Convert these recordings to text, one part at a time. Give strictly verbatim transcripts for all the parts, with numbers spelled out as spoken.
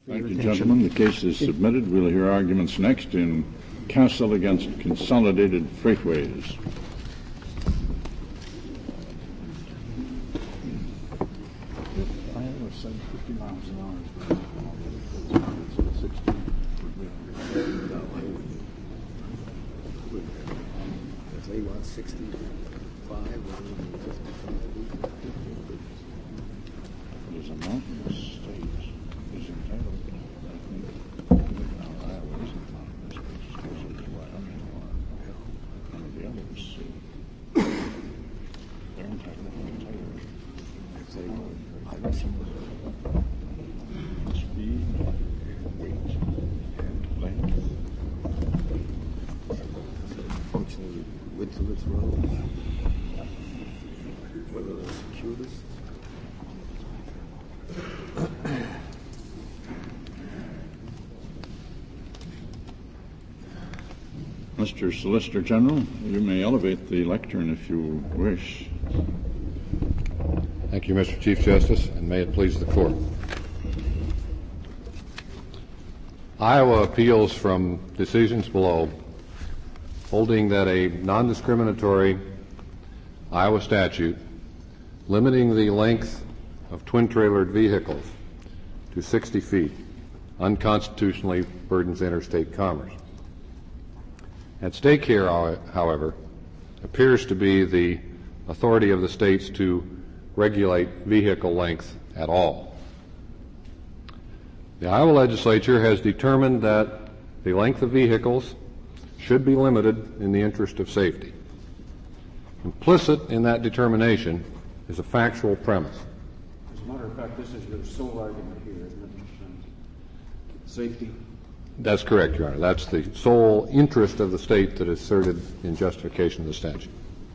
Thank you, gentlemen. The case is submitted. We'll hear arguments next in Castle against Consolidated Freightways. If I ever said fifty miles an hour, sixty If they want sixty-five, there's a mountainous state is entitled, I think, now Iowa isn't mountainous, but it's closer to Wyoming or one of the others. They're entitled to entire if they want speed, weight, and length. functionally width of its road, whether they're securities. Mister Solicitor General, you may elevate the lectern if you wish. Thank you, Mister Chief Justice, and may it please the Court. Iowa appeals from decisions below holding that a non-discriminatory Iowa statute limiting the length of twin-trailered vehicles to sixty feet unconstitutionally burdens interstate commerce. At stake here, however, appears to be the authority of the states to regulate vehicle length at all. The Iowa legislature has determined that the length of vehicles should be limited in the interest of safety. Implicit in that determination is a factual premise. As a matter of fact, this is your sole argument here, isn't it? Safety? That's correct, Your Honor. That's the sole interest of the state that is asserted in justification of the statute.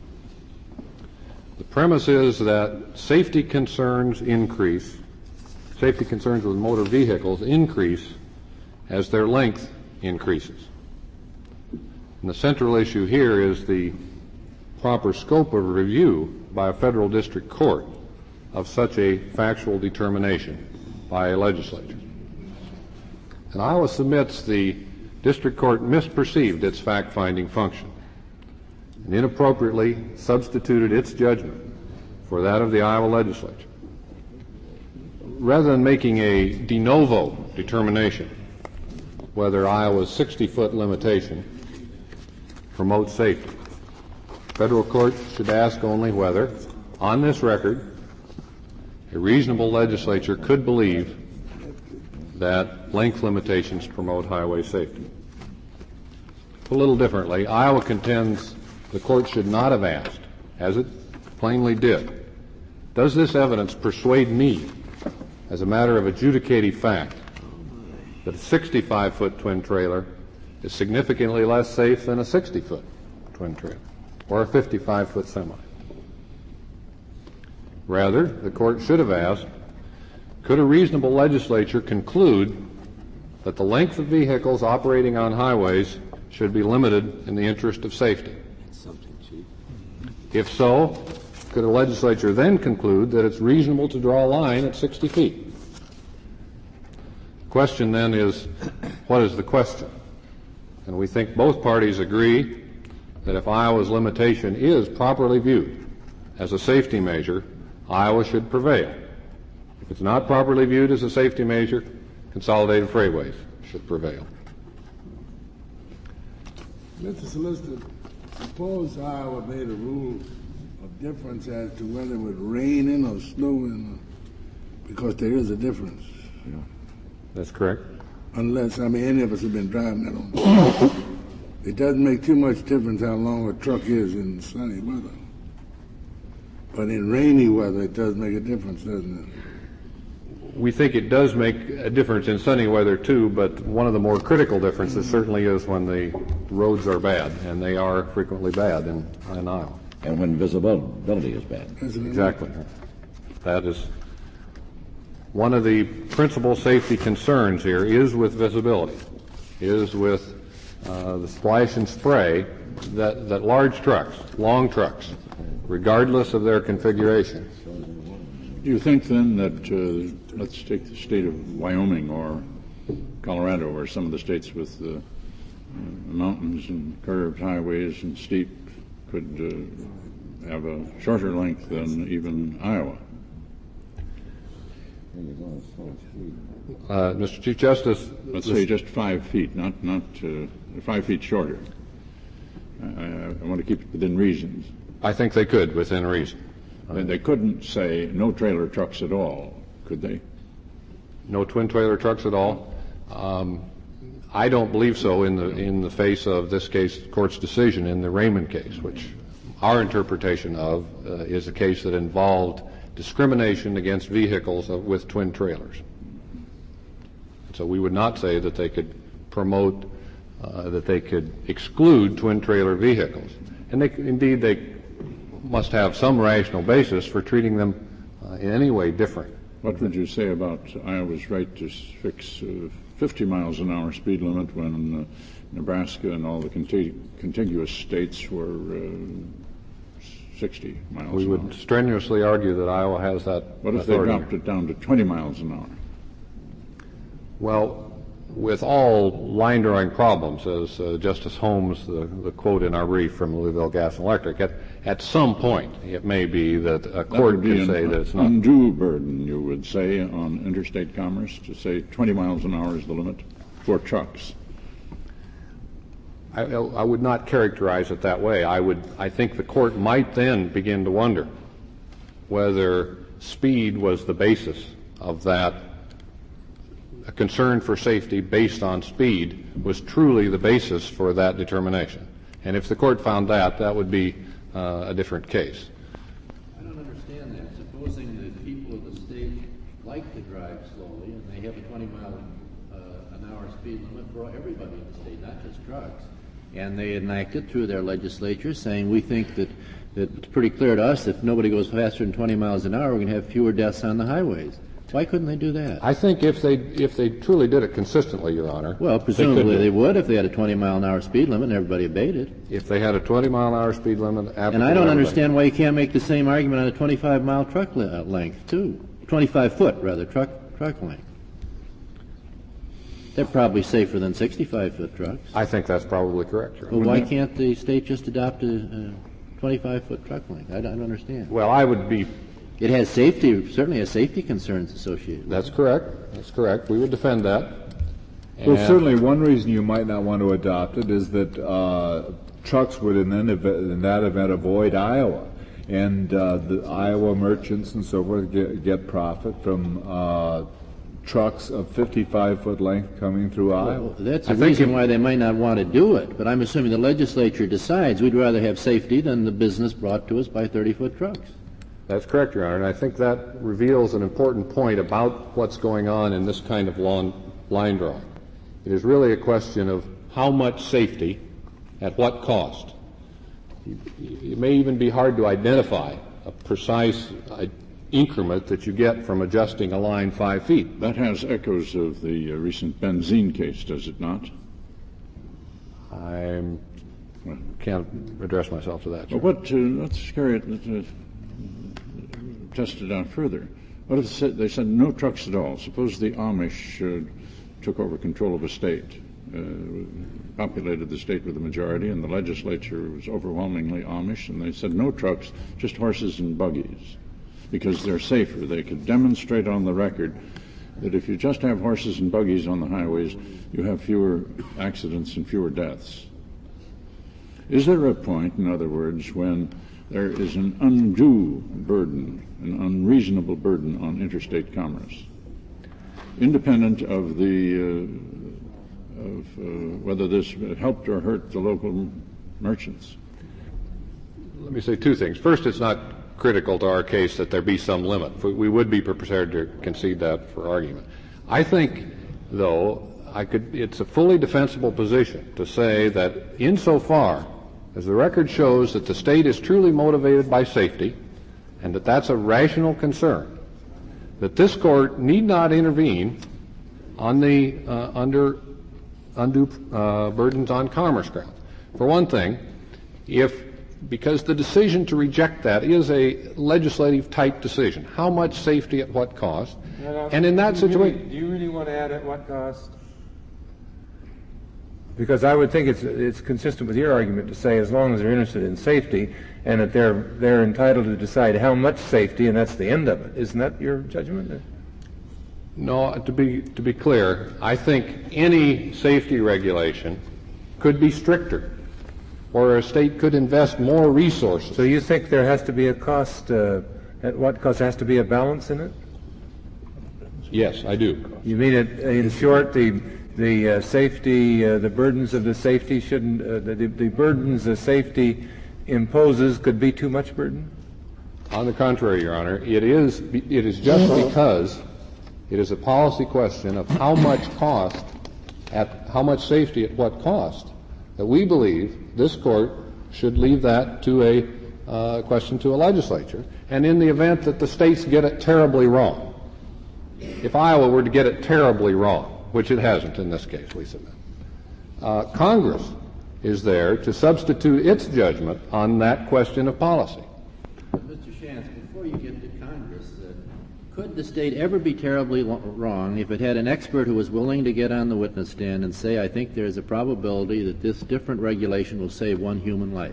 The premise is that safety concerns increase, safety concerns with motor vehicles increase as their length increases. And the central issue here is the proper scope of review by a federal district court of such a factual determination by a legislature. And Iowa submits the district court misperceived its fact-finding function and inappropriately substituted its judgment for that of the Iowa legislature. Rather than making a de novo determination whether Iowa's sixty-foot limitation promotes safety, federal court should ask only whether, on this record, a reasonable legislature could believe that length limitations promote highway safety. A little differently, Iowa contends the court should not have asked, as it plainly did, does this evidence persuade me, as a matter of adjudicated fact, that a sixty-five foot twin trailer is significantly less safe than a sixty foot twin trailer or a fifty-five foot semi? Rather, the court should have asked, could a reasonable legislature conclude that the length of vehicles operating on highways should be limited in the interest of safety? If so, could a legislature then conclude that it's reasonable to draw a line at sixty feet? The question then is, what is the question? And we think both parties agree that if Iowa's limitation is properly viewed as a safety measure, Iowa should prevail. If it's not properly viewed as a safety measure, Consolidated Freightways should prevail. Mister Solicitor, suppose Iowa made a rule of difference as to whether it would rain in or snow in, because there is a difference. Yeah. That's correct. Unless, I mean, any of us have been driving that on. It doesn't make too much difference how long a truck is in sunny weather. But in rainy weather, it does make a difference, doesn't it? We think it does make a difference in sunny weather, too, but one of the more critical differences certainly is when the roads are bad, and they are frequently bad in, in Iowa. And when visibility is bad. Exactly. That is one of the principal safety concerns here is with visibility, is with uh, the splash and spray that, that large trucks, long trucks, regardless of their configuration. Do you think then that, uh, let's take the state of Wyoming or Colorado or some of the states with uh, uh, mountains and curved highways and steep could uh, have a shorter length than even Iowa. Uh, Mister Chief Justice, Let's say just five feet, not not uh, five feet shorter. I, I want to keep it within reason. I think they could within reason. They, they couldn't say no trailer trucks at all, could they? No twin trailer trucks at all? Um, I don't believe so in the in the face of this case, court's decision in the Raymond case, which our interpretation of uh, is a case that involved discrimination against vehicles of, with twin trailers. So we would not say that they could promote, uh, that they could exclude twin trailer vehicles. And they, indeed, they must have some rational basis for treating them uh, in any way different. What would you say about Iowa's right to fix uh, fifty miles an hour speed limit when uh, Nebraska and all the contig- contiguous states were uh, sixty miles We an would hour? strenuously argue that Iowa has that What if authority. they dropped it down to twenty miles an hour? Well, with all line drawing problems, as uh, Justice Holmes, the, the quote in our brief from Louisville Gas and Electric, at, at some point it may be that a That court would be could an say that it's not. undue burden, you would say, on interstate commerce to say twenty miles an hour is the limit for trucks. I, I would not characterize it that way. I would. I think the court might then begin to wonder whether speed was the basis of that. A concern for safety based on speed was truly the basis for that determination. And if the court found that, that would be uh, a different case. I don't understand that. Supposing that people of the state like to drive slowly and they have a twenty mile uh, an hour speed limit for everybody in the state, not just trucks. And they enacted through their legislature saying we think that, that it's pretty clear to us that if nobody goes faster than twenty miles an hour, we're going to have fewer deaths on the highways. Why couldn't they do that? I think if they if they truly did it consistently, Your Honor. Well, presumably they, they would if they had a twenty mile an hour speed limit and everybody obeyed it. If they had a twenty mile an hour speed limit, and I don't understand why you can't make the same argument on a twenty-five mile truck le- uh, length too, twenty-five foot rather truck truck length. They're probably safer than sixty-five foot trucks. I think that's probably correct, Your Honor. Well, why can't the state just adopt a, a twenty-five foot truck length? I don't, I don't understand. Well, I would be. It has safety, certainly has safety concerns associated with it. That's correct. That's correct. We would defend that. Well, And certainly one reason you might not want to adopt it is that uh, trucks would in, then ev- in that event avoid Iowa. And uh, the Iowa merchants and so forth get, get profit from uh, trucks of fifty-five foot length coming through Iowa. Well, that's I a think reason if- why they might not want to do it, but I'm assuming the legislature decides we'd rather have safety than the business brought to us by thirty foot trucks. That's correct, Your Honor, and I think that reveals an important point about what's going on in this kind of lawn, line drawing. It is really a question of how much safety at what cost. It may even be hard to identify a precise uh, increment that you get from adjusting a line five feet. That has echoes of the uh, recent benzene case, does it not? I can't address myself to that. But what, uh, let's carry it, let's, uh, test it out further. What if they said, they said no trucks at all? Suppose the Amish uh, took over control of a state, uh, populated the state with a majority, and the legislature was overwhelmingly Amish, and they said no trucks, just horses and buggies, because they're safer. They could demonstrate on the record that if you just have horses and buggies on the highways, you have fewer accidents and fewer deaths. Is there a point, in other words, when there is an undue burden, an unreasonable burden on interstate commerce, independent of the uh, of uh, whether this helped or hurt the local merchants? Let me say two things. First, it's not critical to our case that there be some limit. We would be prepared to concede that for argument. I think, though, I could, it's a fully defensible position to say that insofar as the record shows that the state is truly motivated by safety and that that's a rational concern, that this court need not intervene on the uh, under undue uh, burdens on commerce grounds. For one thing, if because the decision to reject that is a legislative type decision, how much safety at what cost, Now, and in that do you situation, really, do you really want to add at what cost? Because I would think it's it's consistent with your argument to say as long as they're interested in safety and that they're they're entitled to decide how much safety, and that's the end of it. Isn't that your judgment? No, to be to be clear, I think any safety regulation could be stricter, or a state could invest more resources. So you think there has to be a cost, uh, at what cost? There has to be a balance in it? Yes, I do. You mean it, in short, the the uh, safety, uh, the burdens of the safety shouldn't, uh, the, the burdens the safety imposes could be too much burden? On the contrary, Your Honor, it is it is just because it is a policy question of how much cost, at how much safety at what cost, that we believe this Court should leave that to a uh, question to a legislature. And in the event that the states get it terribly wrong, if Iowa were to get it terribly wrong, which it hasn't in this case, we submit, uh, Congress is there to substitute its judgment on that question of policy. Mister Shantz, before you get to Congress, uh, could the state ever be terribly lo- wrong if it had an expert who was willing to get on the witness stand and say, I think there's a probability that this different regulation will save one human life?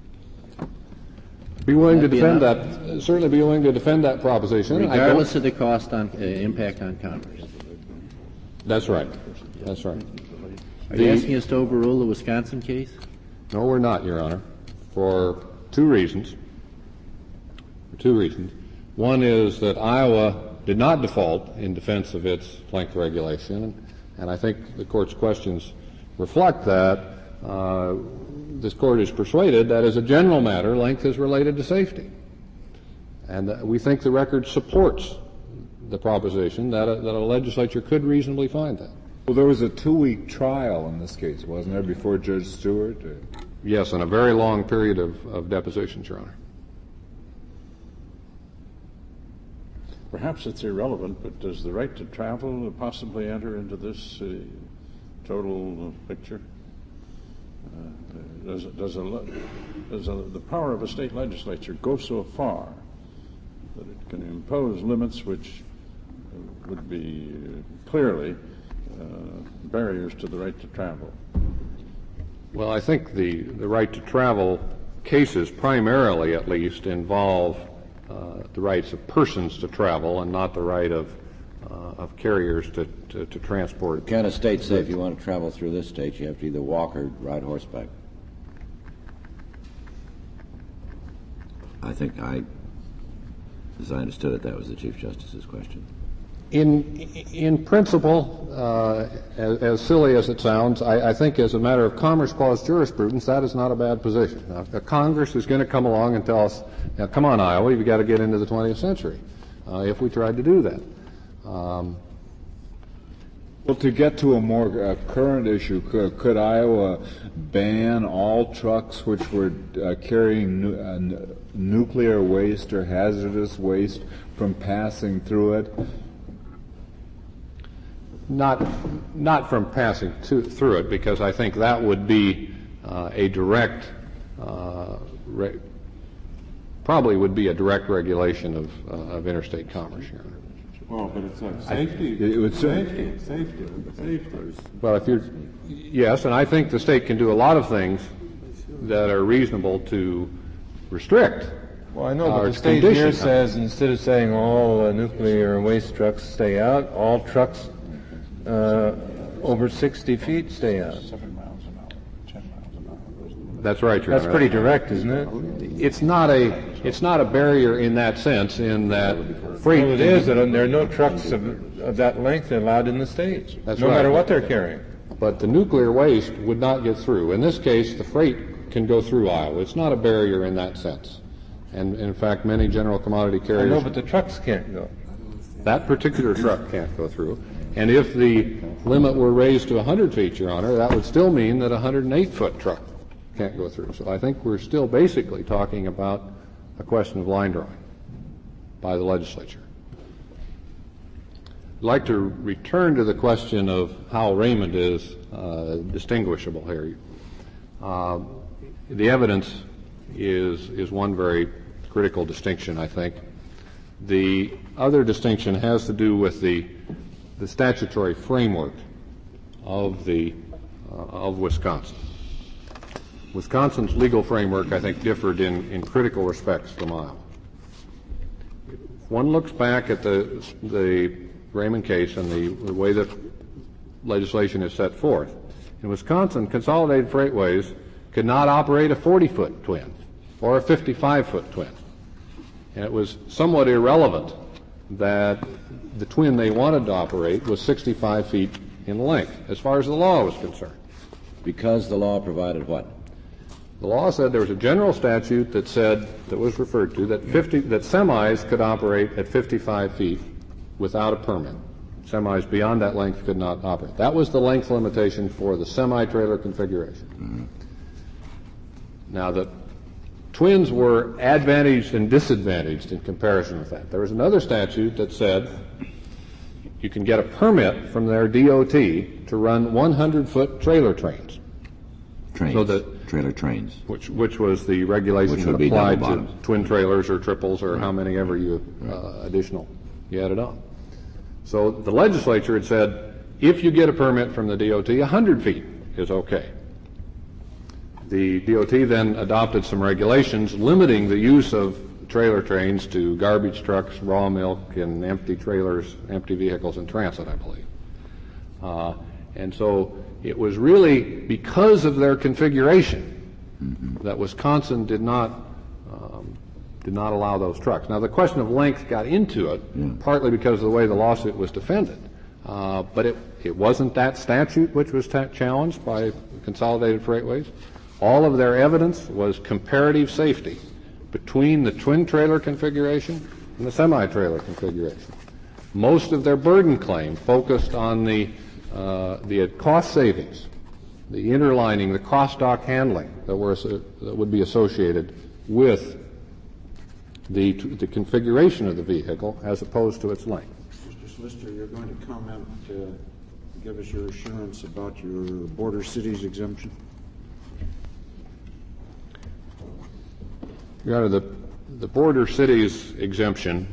Be willing to That'd be defend enough. that, certainly be willing to defend that proposition. Regardless of the cost on, uh, impact on Congress. That's right. That's right. Are you asking us to overrule the Wisconsin case? No, we're not, Your Honor, for two reasons. For two reasons. One is that Iowa did not default in defense of its length regulation, and I think the Court's questions reflect that. Uh, this Court is persuaded that as a general matter, length is related to safety. And uh, we think the record supports the proposition that a, that a legislature could reasonably find that. Well, there was a two-week trial in this case, wasn't there, before Judge Stewart? Or? Yes, and a very long period of, of depositions, Your Honor. Perhaps it's irrelevant, but does the right to travel possibly enter into this uh, total uh, picture? Uh, does, does, a, does a, the power of a state legislature go so far that it can impose limits which would be uh, clearly uh, barriers to the right to travel? Well, I think the, the right to travel cases primarily, at least, involve uh, the rights of persons to travel and not the right of uh, of carriers to, to, to transport. Can a state say if you want to travel through this state, you have to either walk or ride horseback? I think I, as I understood it, that was the Chief Justice's question. In in principle, uh, as, as silly as it sounds, I, I think as a matter of Commerce Clause jurisprudence, that is not a bad position. Now, if Congress is going to come along and tell us, now, come on, Iowa, you've got to get into the twentieth century, uh, if we tried to do that. Um, Well, to get to a more uh, current issue, could, could Iowa ban all trucks which were uh, carrying nu- uh, n- nuclear waste or hazardous waste from passing through it? Not, not from passing to, through it, because I think that would be uh, a direct, uh, re- probably would be a direct regulation of, uh, of interstate commerce, Your Honor. Well, but it's like safety. It would say- safety, safety, safety. Well, if you're, yes, and I think the state can do a lot of things that are reasonable to restrict. Well, I know, but Our the state condition- here says instead of saying all uh, nuclear waste trucks stay out, all trucks uh, over sixty feet stay out. Seven miles an hour, ten miles an hour. That's right, Your That's Honor. pretty direct, isn't it? It's not a, it's not a barrier in that sense, in that freight. Well, it is, and there are no trucks of, of that length allowed in the state, That's no right. matter what they're carrying. But the nuclear waste would not get through. In this case, the freight can go through Iowa. It's not a barrier in that sense. And in fact, many general commodity I carriers, know, but the trucks can't go. that particular truck can't go through. And if the limit were raised to one hundred feet, Your Honor, that would still mean that a one hundred eight foot truck can't go through. So I think we're still basically talking about a question of line drawing by the legislature. I'd like to return to the question of how Raymond is uh, distinguishable here. Uh, the evidence is is one very critical distinction, I think. The other distinction has to do with the the statutory framework of the uh, of Wisconsin. Wisconsin's legal framework, I think, differed in, in critical respects from Iowa. If one looks back at the, the Raymond case and the, the way that legislation is set forth, in Wisconsin, Consolidated Freightways could not operate a forty-foot twin or a fifty-five-foot twin. And it was somewhat irrelevant that the twin they wanted to operate was sixty-five feet in length, as far as the law was concerned. Because the law provided what? The law said there was a general statute that said, that was referred to, that fifty, that semis could operate at fifty-five feet without a permit. Semis beyond that length could not operate. That was the length limitation for the semi-trailer configuration. Mm-hmm. Now, the twins were advantaged and disadvantaged in comparison with that. There was another statute that said you can get a permit from their D O T to run one hundred foot trailer trains. Trains. So that, trailer trains. Which, which was the regulation Which that would be applied double to bottoms. twin trailers or triples or Right. how many ever you uh, additional you added on. So the legislature had said, if you get a permit from the D O T, one hundred feet is okay. The D O T then adopted some regulations limiting the use of trailer trains to garbage trucks, raw milk, and empty trailers, empty vehicles in transit, I believe. Uh, and so it was really because of their configuration mm-hmm. that Wisconsin did not um, did not allow those trucks. Now, the question of length got into it, yeah. partly because of the way the lawsuit was defended. Uh, but it, it wasn't that statute which was ta- challenged by Consolidated Freightways. All of their evidence was comparative safety between the twin trailer configuration and the semi-trailer configuration. Most of their burden claim focused on the, uh, the cost savings, the interlining, the cross-dock handling that, were, that would be associated with the, the configuration of the vehicle as opposed to its length. Mister Slister, you're going to comment, uh, give us your assurance about your border cities exemption? Your Honor, the, the border cities exemption,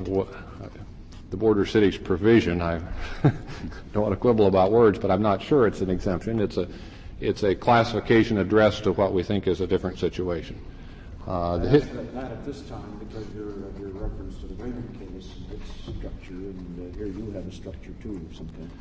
the border cities provision, I don't want to quibble about words, but I'm not sure it's an exemption. It's a, it's a classification addressed to what we think is a different situation. Uh, the hit, that, that at this time, because your your reference to the Raymond case, its structure, and uh, here you have a structure too of some kind.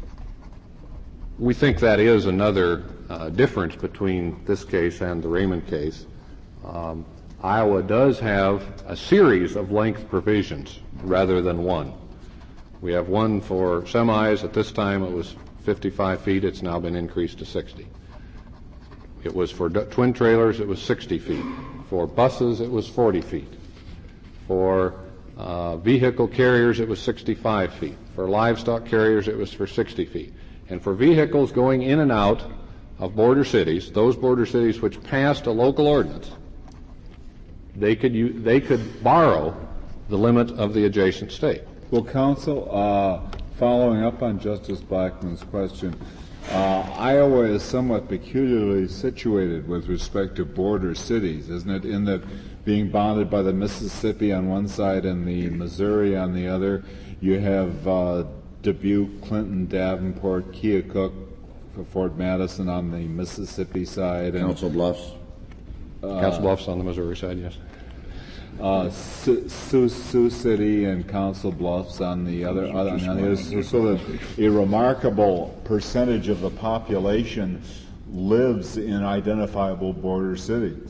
We think that is another uh, difference between this case and the Raymond case. Um, Iowa does have a series of length provisions rather than one. We have one for semis. At this time it was fifty-five feet. It's now been increased to sixty. It was for d- twin trailers, it was sixty feet. For buses, it was forty feet. For uh, vehicle carriers, it was sixty-five feet. For livestock carriers, it was for sixty feet. And for vehicles going in and out of border cities, those border cities which passed a local ordinance, they could u- they could borrow the limit of the adjacent state. Well, counsel, uh, following up on Justice Blackmun's question, uh, Iowa is somewhat peculiarly situated with respect to border cities, isn't it? In that, being bounded by the Mississippi on one side and the Missouri on the other, you have uh, Dubuque, Clinton, Davenport, Keokuk, Fort Madison on the Mississippi side, and Council Bluffs. Uh, Council Bluffs on the Missouri side, yes. Uh, Sioux, Sioux, Sioux City and Council Bluffs on the other, other on the other. So, so that a remarkable percentage of the population lives in identifiable border cities.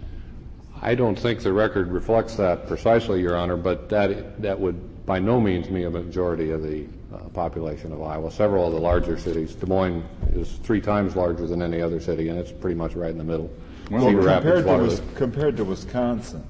I don't think the record reflects that precisely, Your Honor, but that that would by no means mean a majority of the uh, population of Iowa. Several of the larger cities, Des Moines is three times larger than any other city, and it's pretty much right in the middle. Well, Cedar compared, Rapids, to Waterloo. Wis- compared to Wisconsin.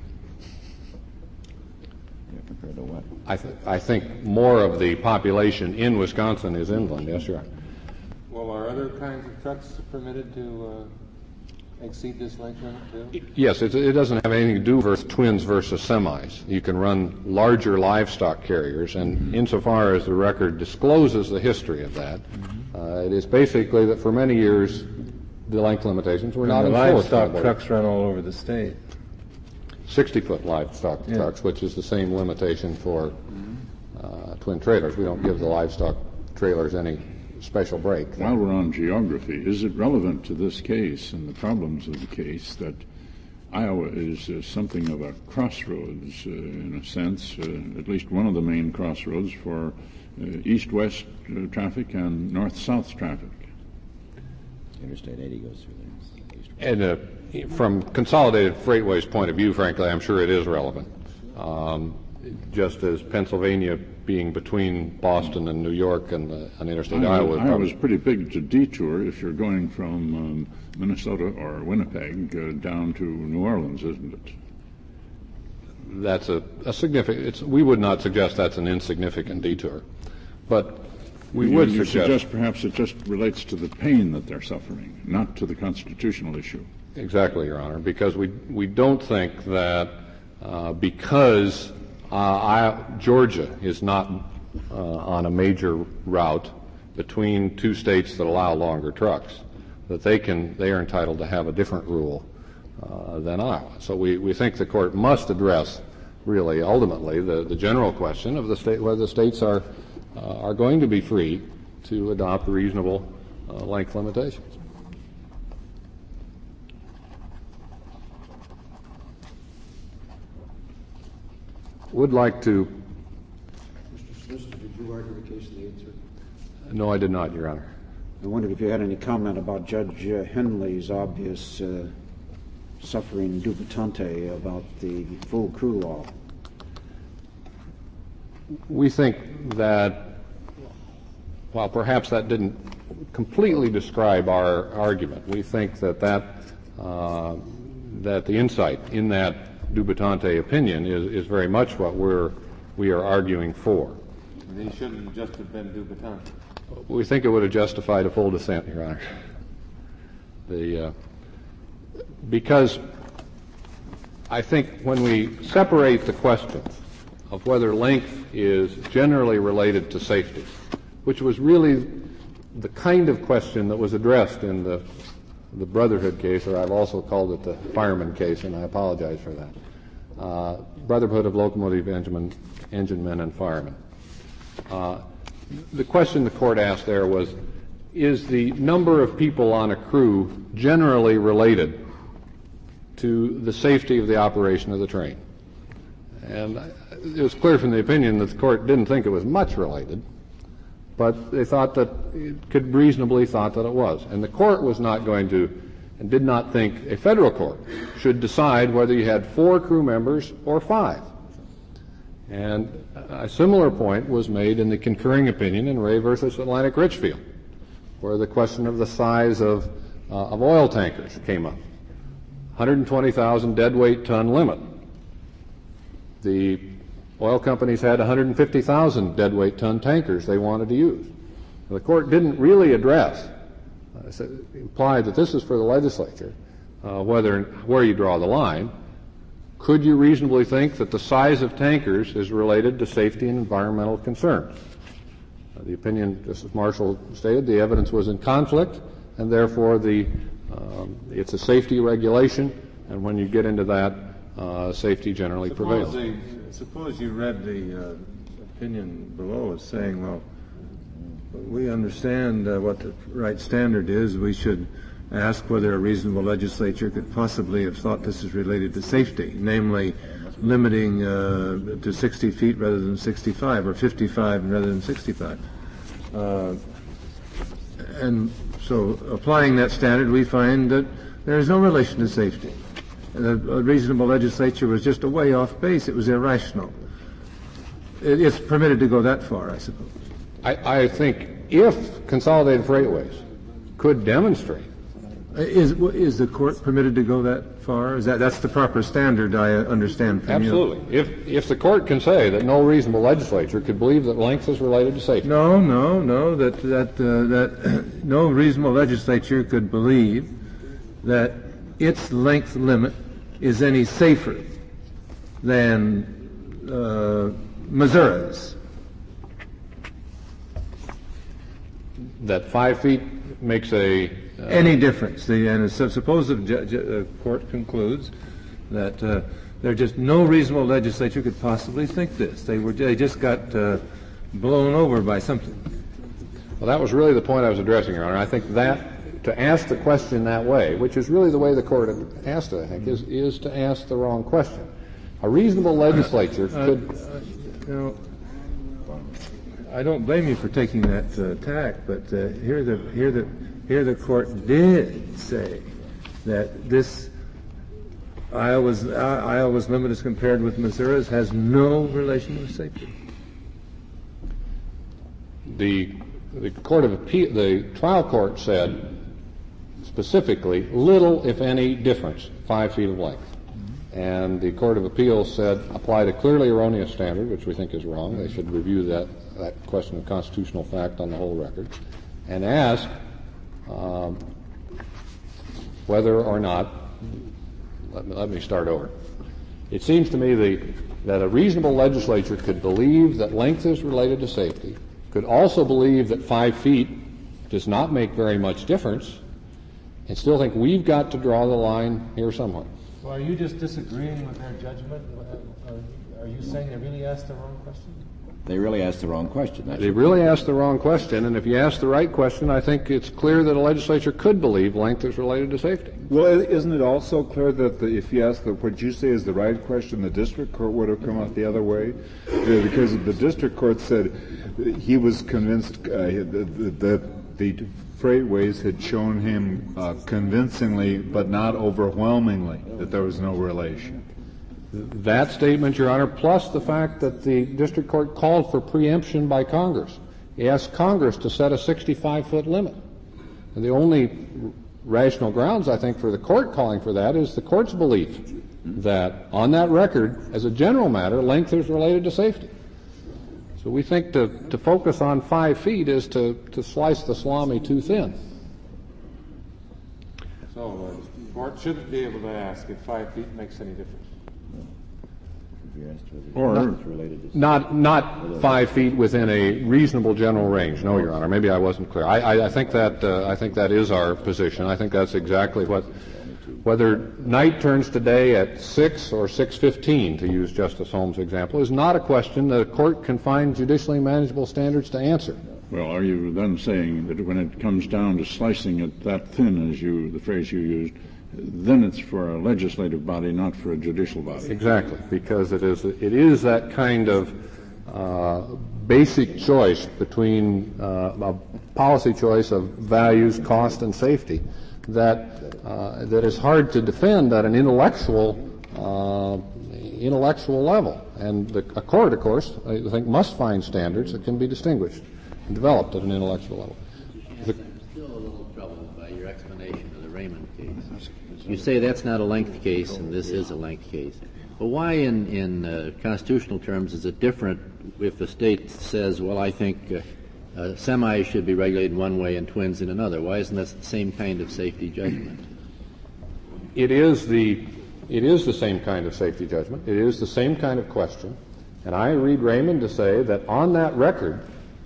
Yeah, compared to what? I, th- I think more of the population in Wisconsin is inland, yes, Your Honor. Well, are other kinds of trucks permitted to uh, exceed this length limit too? Yes, it, it doesn't have anything to do with twins versus semis. You can run larger livestock carriers, and mm-hmm. insofar as the record discloses the history of that, mm-hmm. uh, it is basically that for many years the length limitations were and not the enforced. Livestock trucks run all over the state. sixty-foot livestock yeah. trucks, which is the same limitation for uh, twin trailers. We don't give the livestock trailers any special break. While we're on geography, is it relevant to this case and the problems of the case that Iowa is uh, something of a crossroads, uh, in a sense, uh, at least one of the main crossroads for uh, east-west uh, traffic and north-south traffic? Interstate eighty goes through there. And uh, from Consolidated Freightways' point of view, frankly, I'm sure it is relevant. Um, just as Pennsylvania being between Boston and New York and, uh, and interstate Iowa. Iowa was pretty big to detour if you're going from um, Minnesota or Winnipeg uh, down to New Orleans, isn't it? That's a, a significant. It's, we would not suggest that's an insignificant detour, but we you, would you suggest, suggest perhaps it just relates to the pain that they're suffering, not to the constitutional issue. Exactly, Your Honor, because we we don't think that uh, because uh, I, Georgia is not uh, on a major route between two states that allow longer trucks, that they can they are entitled to have a different rule uh, than Iowa. So we, we think the court must address really ultimately the, the general question of the state whether the states are uh, are going to be free to adopt reasonable uh, length limitations. Would like to. Mister Solicitor, did you argue the case in the Eighth Circuit? No, I did not, Your Honor. I wondered if you had any comment about Judge uh, Henley's obvious uh, suffering dubitante about the full crew law. We think that, while perhaps that didn't completely describe our argument, we think that that, uh, that the insight in that dubitante opinion is, is very much what we're, we are arguing for. And he shouldn't just have been dubitante. We think it would have justified a full dissent, Your Honor. The, uh, because I think when we separate the question of whether length is generally related to safety, which was really the kind of question that was addressed in the the Brotherhood case, or I've also called it the fireman case, and I apologize for that. Uh, Brotherhood of Locomotive Engine, engine Men and Firemen. Uh, the question the court asked there was, is the number of people on a crew generally related to the safety of the operation of the train? And it was clear from the opinion that the court didn't think it was much related, but they thought that it could reasonably thought that it was. And the court was not going to, and did not think a federal court should decide whether you had four crew members or five. And a similar point was made in the concurring opinion in Ray versus Atlantic Richfield, where the question of the size of, uh, of oil tankers came up. one hundred twenty thousand deadweight ton limit. The oil companies had one hundred fifty thousand deadweight ton tankers they wanted to use. The court didn't really address, uh, implied that this is for the legislature, uh, whether where you draw the line. Could you reasonably think that the size of tankers is related to safety and environmental concerns? Uh, the opinion, just as Marshall stated, the evidence was in conflict, and therefore the um, it's a safety regulation, and when you get into that, uh, safety generally suppose prevails. They, suppose you read the uh, opinion below as saying, well, we understand uh, what the right standard is. We should ask whether a reasonable legislature could possibly have thought this is related to safety, namely limiting uh, to sixty feet rather than sixty-five, or fifty-five rather than sixty-five. Uh, and so applying that standard, we find that there is no relation to safety. A, a reasonable legislature was just a way off base. It was irrational. It, it's permitted to go that far, I suppose. I, I think if Consolidated Freightways could demonstrate. Is, is the court permitted to go that far? Is that, that's the proper standard, I understand from Absolutely. you. If, if the court can say that no reasonable legislature could believe that length is related to safety. No, no, no, that, that, uh, that no reasonable legislature could believe that its length limit is any safer than uh, Missouri's. That five feet makes a... Uh, any difference. The, and so suppose the ju- ju- uh, court concludes that uh, there just no reasonable legislature could possibly think this. They were they just got uh, blown over by something. Well, that was really the point I was addressing, Your Honor. I think that, to ask the question that way, which is really the way the court asked it, I think, is, is to ask the wrong question. A reasonable legislature could... Uh, uh, you know, I don't blame you for taking that uh, tack, but uh, here the here the here the court did say that this Iowa's uh, Iowa's limit as compared with Missouri's has no relation with safety. The the court of appeal, the trial court said specifically little, if any, difference, five feet of length. And the Court of Appeals said applied a clearly erroneous standard, which we think is wrong. They should review that, that question of constitutional fact on the whole record, and ask um, whether or not, let me, let me start over. It seems to me the, that a reasonable legislature could believe that length is related to safety, could also believe that five feet does not make very much difference, and still think we've got to draw the line here somewhere. Well, are you just disagreeing with their judgment? Are you saying they really asked the wrong question? They really asked the wrong question. That's They really asked the wrong question, and if you ask the right question, I think it's clear that a legislature could believe length is related to safety. Well, isn't it also clear that the, if you ask the, what you say is the right question, the district court would have come out the other way? Uh, because the district court said he was convinced uh, that the freightways had shown him uh, convincingly, but not overwhelmingly, that there was no relation. That statement, Your Honor, plus the fact that the district court called for preemption by Congress. He asked Congress to set a sixty-five foot limit. And the only rational grounds, I think, for the court calling for that is the court's belief that, on that record, as a general matter, length is related to safety. So we think to, to focus on five feet is to, to slice the salami too thin. So the court shouldn't be able to ask if five feet makes any difference. Or not not five feet within a reasonable general range. No, Your Honor. Maybe I wasn't clear. I, I, I think that uh, I think that is our position. I think that's exactly what. Whether night turns to day at six or six fifteen, to use Justice Holmes' example, is not a question that a court can find judicially manageable standards to answer. Well, are you then saying that when it comes down to slicing it that thin, as you the phrase you used, then it's for a legislative body, not for a judicial body? Exactly, because it is it is that kind of uh, basic choice between uh, a policy choice of values, cost, and safety that uh, that is hard to defend at an intellectual uh, intellectual level. And the, a court, of course, I think must find standards that can be distinguished and developed at an intellectual level. The, I'm still a little troubled by your explanation of the Raymond case. You say that's not a length case and this is a length case. But why in, in uh, constitutional terms is it different if the state says, well, I think uh, uh, semis should be regulated one way and twins in another? Why isn't that the same kind of safety judgment? It is the it is the same kind of safety judgment. It is the same kind of question. And I read Raymond to say that on that record,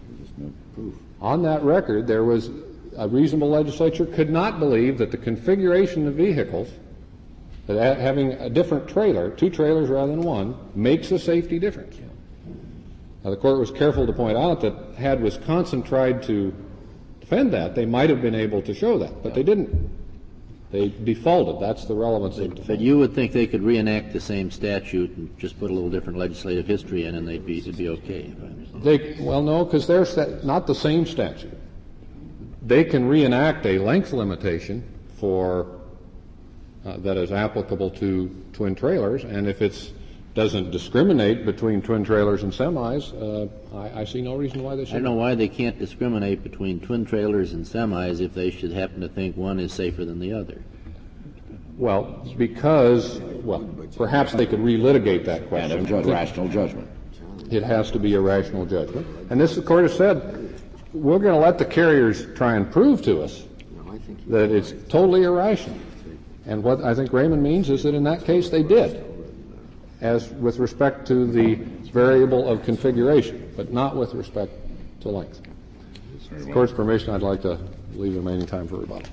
on that record, there was a reasonable legislature could not believe that the configuration of vehicles, that having a different trailer, two trailers rather than one, makes a safety difference. Now, the court was careful to point out that had Wisconsin tried to defend that, they might have been able to show that, but they didn't. They defaulted. That's the relevance of default. But you would think they could reenact the same statute and just put a little different legislative history in and they'd be, it'd be okay. They, well, no, because they're sta- not the same statute. They can reenact a length limitation for uh, that is applicable to twin trailers, and if it doesn't discriminate between twin trailers and semis, uh, I, I see no reason why they should. I don't know why they can't discriminate between twin trailers and semis if they should happen to think one is safer than the other. Well, because, well, perhaps they could relitigate that question. And a judge, rational judgment. It has to be a rational judgment. And this, the court has said, we're going to let the carriers try and prove to us that it's totally irrational. And what I think Raymond means is that in that case they did, as with respect to the variable of configuration, but not with respect to length. With the court's permission, I'd like to leave the remaining time for rebuttal.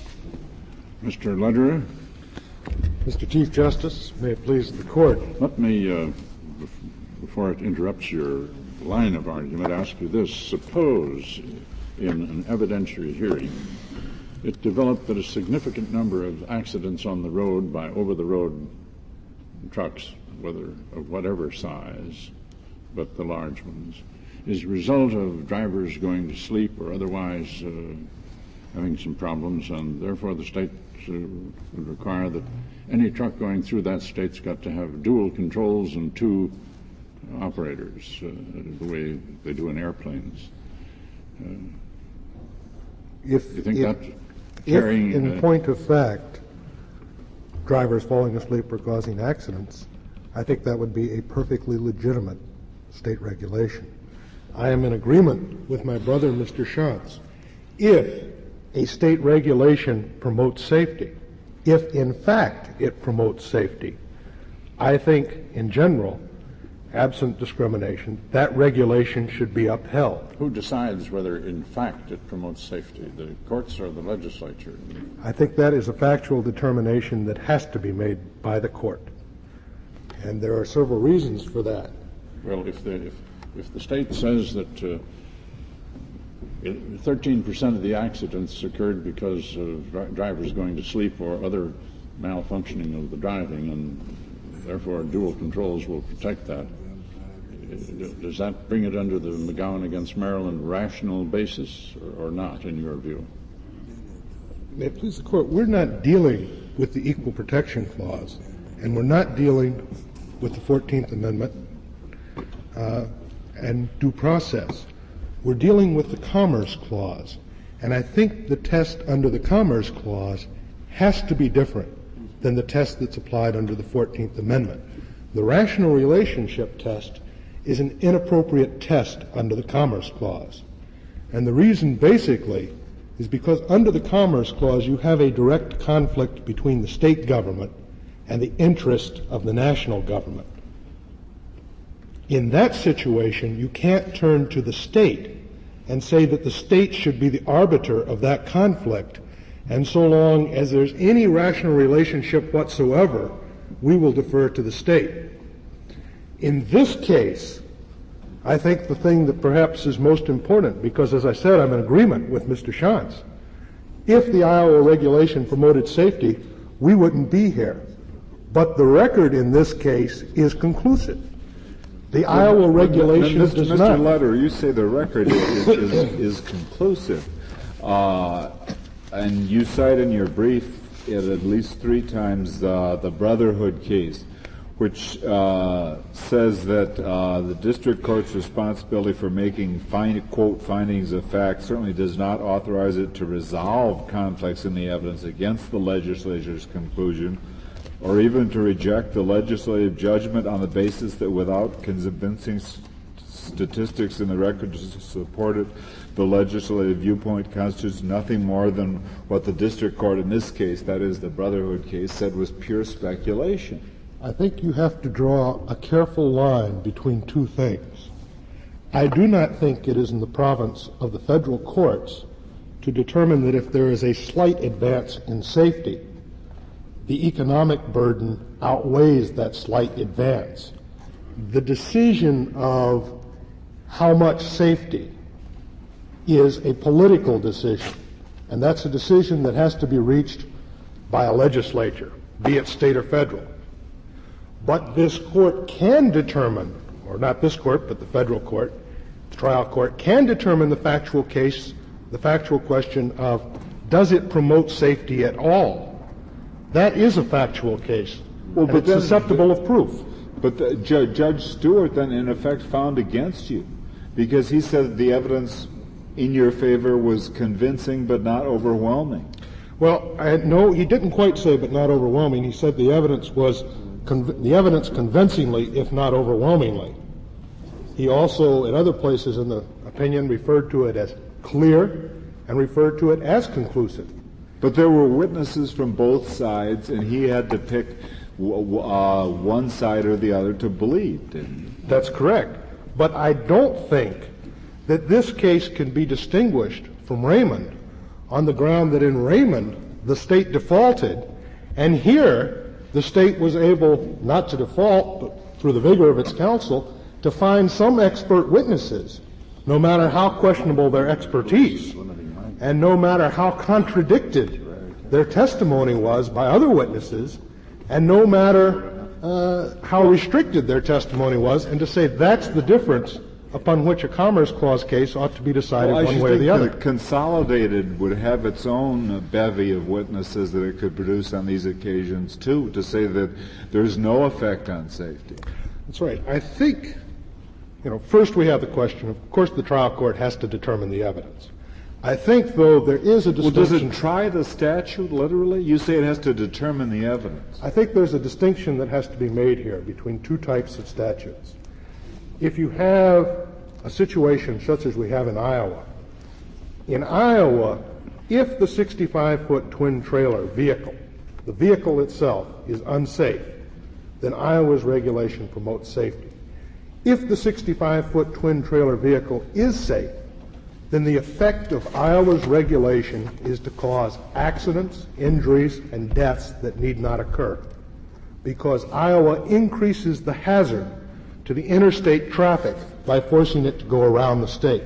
Mister Lederer? Mister Chief Justice, may it please the court. Let me, uh, before it interrupts your line of argument, ask you this. Suppose in an evidentiary hearing, it developed that a significant number of accidents on the road by over-the-road trucks, whether of whatever size, but the large ones, is a result of drivers going to sleep or otherwise uh, having some problems, and therefore the state uh, would require that any truck going through that state's got to have dual controls and two operators, uh, the way they do in airplanes. Uh, If, you think if, that's if carrying... in uh, point of fact, drivers falling asleep or causing accidents, I think that would be a perfectly legitimate state regulation. I am in agreement with my brother, Mister Schatz. If a state regulation promotes safety, if in fact it promotes safety, I think in general, absent discrimination, that regulation should be upheld. Who decides whether in fact it promotes safety, the courts or the legislature? I think that is a factual determination that has to be made by the court. And there are several reasons for that. Well, if the, if, if the state says that uh, thirteen percent of the accidents occurred because of dri- drivers going to sleep or other malfunctioning of the driving, and therefore dual controls will protect that, does that bring it under the McGowan against Maryland rational basis or, or not, in your view? May it please the Court, we're not dealing with the Equal Protection Clause, and we're not dealing with the fourteenth Amendment uh, and due process. We're dealing with the Commerce Clause, and I think the test under the Commerce Clause has to be different than the test that's applied under the fourteenth Amendment. The rational relationship test is an inappropriate test under the Commerce Clause. And the reason basically is because under the Commerce Clause you have a direct conflict between the state government and the interest of the national government. In that situation, you can't turn to the state and say that the state should be the arbiter of that conflict, and so long as there's any rational relationship whatsoever, we will defer to the state. In this case, I think the thing that perhaps is most important, because as I said, I'm in agreement with Mister Schatz, if the Iowa regulation promoted safety, we wouldn't be here. But the record in this case is conclusive. The well, Iowa regulation Mister does Mister not. Mister Lutter, you say the record is, is, is conclusive. Uh, and you cite in your brief it at least three times uh, the Brotherhood case, which uh, says that uh, the district court's responsibility for making, find, quote, findings of fact certainly does not authorize it to resolve conflicts in the evidence against the legislature's conclusion, or even to reject the legislative judgment on the basis that without convincing st- statistics in the record to support it, the legislative viewpoint constitutes nothing more than what the district court in this case, that is the Brotherhood case, said was pure speculation. I think you have to draw a careful line between two things. I do not think it is in the province of the federal courts to determine that if there is a slight advance in safety, the economic burden outweighs that slight advance. The decision of how much safety is a political decision, and that's a decision that has to be reached by a legislature, be it state or federal. But this court can determine, or not this court, but the federal court, the trial court, can determine the factual case, the factual question of, does it promote safety at all? That is a factual case. Well, but it's then, susceptible but, of proof. But the, Ju- Judge Stewart then, in effect, found against you, because he said the evidence in your favor was convincing but not overwhelming. Well, I, no, he didn't quite say but not overwhelming. He said the evidence was conv- the evidence convincingly, if not overwhelmingly. He also, in other places in the opinion, referred to it as clear and referred to it as conclusive. But there were witnesses from both sides, and he had to pick uh, one side or the other to believe, didn't he? That's correct. But I don't think that this case can be distinguished from Raymond on the ground that in Raymond the state defaulted, and here the state was able not to default, but through the vigor of its counsel, to find some expert witnesses. no matter how questionable their expertise, and no matter how contradicted their testimony was by other witnesses, and no matter uh, how restricted their testimony was, and to say that's the difference upon which a Commerce Clause case ought to be decided well, one way or the other. Consolidated would have its own uh, bevy of witnesses that it could produce on these occasions, too, to say that there's no effect on safety. That's right. I think, you know, first we have the question, of course the trial court has to determine the evidence. I think, though, there is a distinction. Well, does it try the statute literally? You say it has to determine the evidence. I think there's a distinction that has to be made here between two types of statutes. If you have a situation such as we have in Iowa, in Iowa, if the sixty-five foot twin trailer vehicle, the vehicle itself, is unsafe, then Iowa's regulation promotes safety. If the sixty-five foot twin trailer vehicle is safe, then the effect of Iowa's regulation is to cause accidents, injuries, and deaths that need not occur, because Iowa increases the hazard to the interstate traffic by forcing it to go around the state.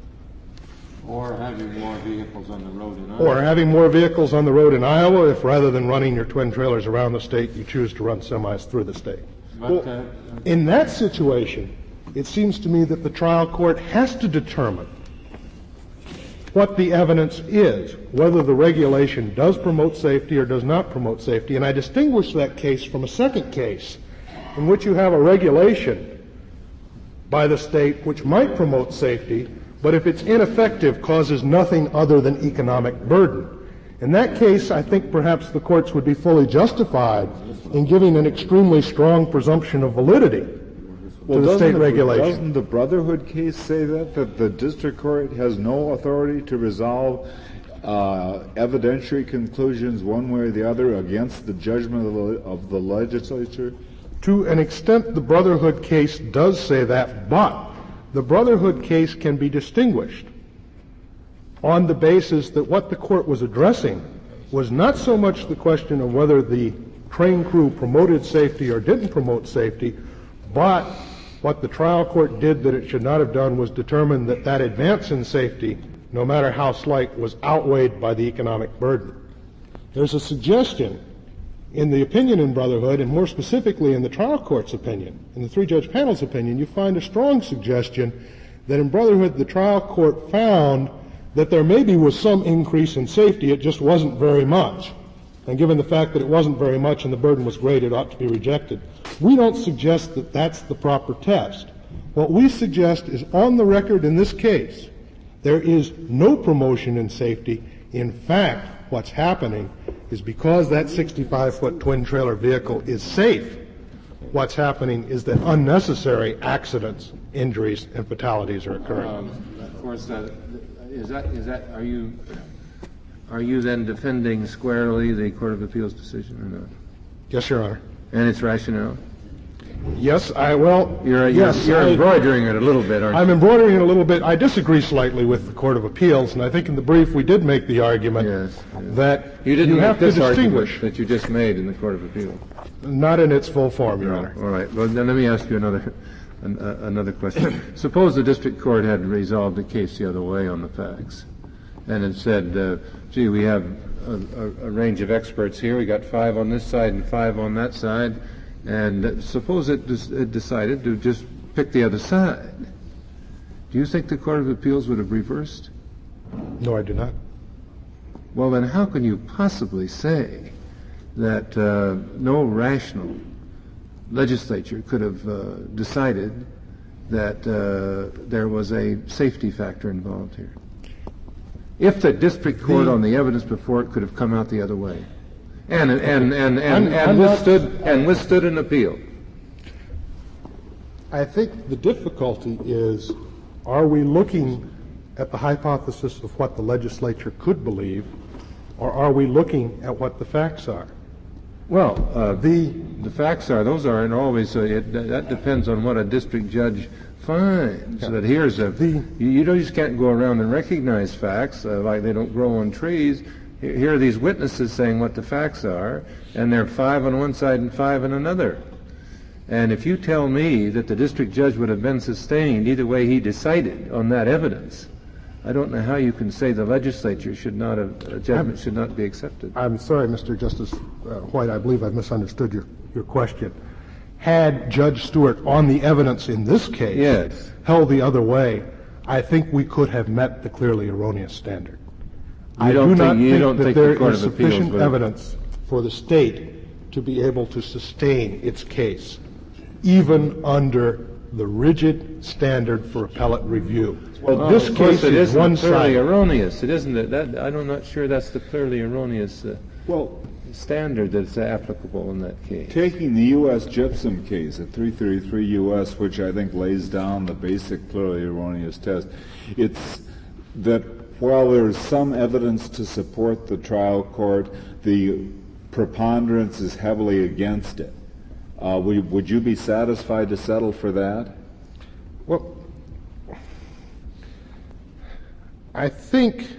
Or having more vehicles on the road in Iowa. Or having more vehicles on the road in Iowa if rather than running your twin trailers around the state, you choose to run semis through the state. But, well, uh, in that situation, it seems to me that the trial court has to determine what the evidence is, whether the regulation does promote safety or does not promote safety. And I distinguish that case from a second case in which you have a regulation by the state which might promote safety, but if it's ineffective, causes nothing other than economic burden. In that case, I think perhaps the courts would be fully justified in giving an extremely strong presumption of validity well, to the state the, regulation. Doesn't the Brotherhood case say that, that the district court has no authority to resolve uh, evidentiary conclusions one way or the other against the judgment of the, of the legislature? To an extent, the Brotherhood case does say that, but the Brotherhood case can be distinguished on the basis that what the court was addressing was not so much the question of whether the train crew promoted safety or didn't promote safety, but what the trial court did that it should not have done was determine that that advance in safety, no matter how slight, was outweighed by the economic burden. There's a suggestion in the opinion in Brotherhood, and more specifically in the trial court's opinion, in the three-judge panel's opinion, you find a strong suggestion that in Brotherhood the trial court found that there maybe was some increase in safety, it just wasn't very much. And given the fact that it wasn't very much and the burden was great, it ought to be rejected. We don't suggest that that's the proper test. What we suggest is, on the record in this case, there is no promotion in safety. In fact, what's happening is because that sixty-five foot twin trailer vehicle is safe, what's happening is that unnecessary accidents, injuries, and fatalities are occurring. Um, of course, uh, is that is that are you are you then defending squarely the Court of Appeals decision or not? Yes, Your Honor. And its rationale? Yes, I well. You're, yes, you're, you're I, embroidering it a little bit, aren't you? I'm embroidering it a little bit. I disagree slightly with the Court of Appeals, and I think in the brief we did make the argument yes, yes. that you, didn't you make have this to distinguish. Argument that you just made in the Court of Appeals. Not in its full form, Your no. Honor. All right. Well, then let me ask you another an, uh, another question. Suppose the district court had resolved the case the other way on the facts, and had said, uh, "Gee, we have a, a, a range of experts here. We got five on this side and five on that side." And uh, suppose it, des- it decided to just pick the other side. Do you think the Court of Appeals would have reversed? No, I do not. Well, then how can you possibly say that uh, no rational legislature could have uh, decided that uh, there was a safety factor involved here? If the district court, the, on the evidence before it, could have come out the other way. And and and and, I'm, and I'm withstood not, and withstood an appeal. I think the difficulty is, are we looking at the hypothesis of what the legislature could believe, or are we looking at what the facts are? Well, uh, the the facts are those aren't always. Uh, it, that depends on what a district judge finds. Yeah. That here's a the, you, you just can't go around and recognize facts uh, like they don't grow on trees. Here are these witnesses saying what the facts are, and there are five on one side and five on another. And if you tell me that the district judge would have been sustained either way he decided on that evidence, I don't know how you can say the legislature should not have, a judgment should not be accepted. I'm sorry, Mister Justice uh, White, I believe I've misunderstood your, your question. Had Judge Stewart, on the evidence in this case, yes. held the other way, I think we could have met the clearly erroneous standard. You I don't do think, not you think don't that think there the Court is of Appeals sufficient would- evidence for the state to be able to sustain its case, even under the rigid standard for appellate review. Well, this of course case it is isn't one clearly sided. erroneous. It isn't it? That, I'm not sure that's the clearly erroneous uh, Well, standard that's applicable in that case. taking the U S gypsum case at three thirty-three U S, which I think lays down the basic clearly erroneous test, it's that while there's some evidence to support the trial court, the preponderance is heavily against it. Uh, would, would you be satisfied to settle for that? Well, I think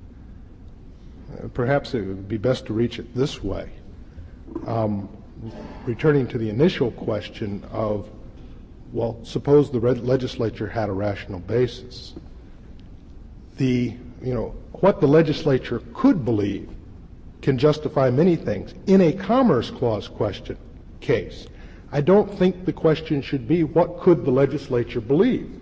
uh, perhaps it would be best to reach it this way. Um, returning to the initial question of, well, suppose the red legislature had a rational basis. The, you know, what the legislature could believe can justify many things. In a Commerce Clause question case, I don't think the question should be what could the legislature believe.